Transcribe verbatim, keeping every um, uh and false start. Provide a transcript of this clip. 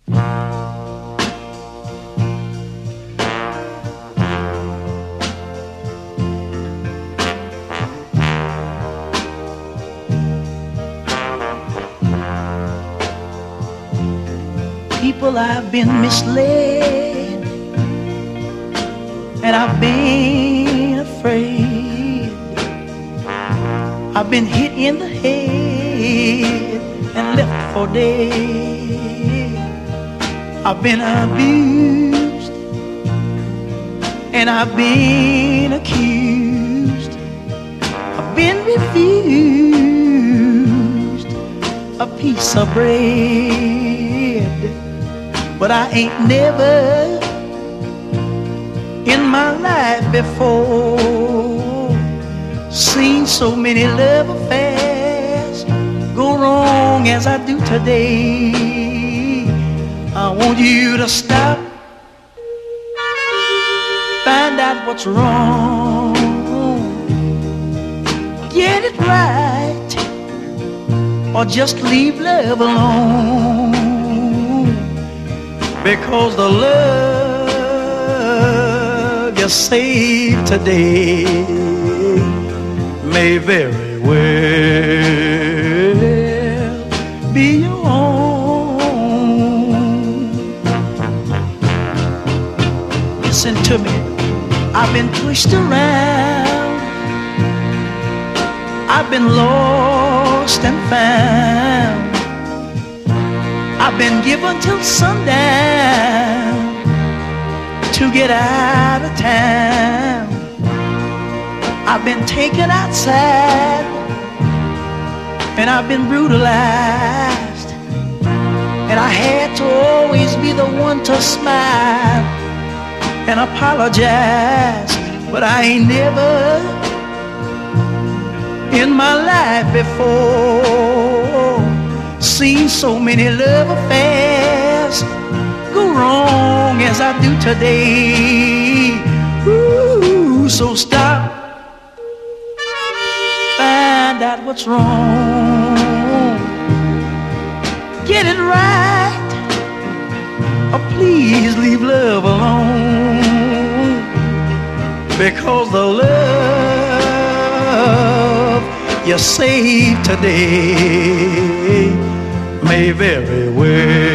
People, I've been misled, and I've been afraid. I've been hit in the head and left for dead. I've been abused, and I've been accused. I've been refused a piece of bread. But I ain't never in my life before seen so many love affairs go wrong as I do today. I want you to stop, find out what's wrong, get it right, or just leave love alone. Because the love you save today may very well be your own. Listen to me, I've been pushed around, I've been lost and found, I've been given till sundown to get out of town. I've been taken outside and I've been brutalized, and I had to always be the one to smile and apologize. But I ain't never in my life before seen so many love affairs go wrong as I do today. Ooh, so stop, find out what's wrong, get it right, or please leave love alone. Because the love you save today may very well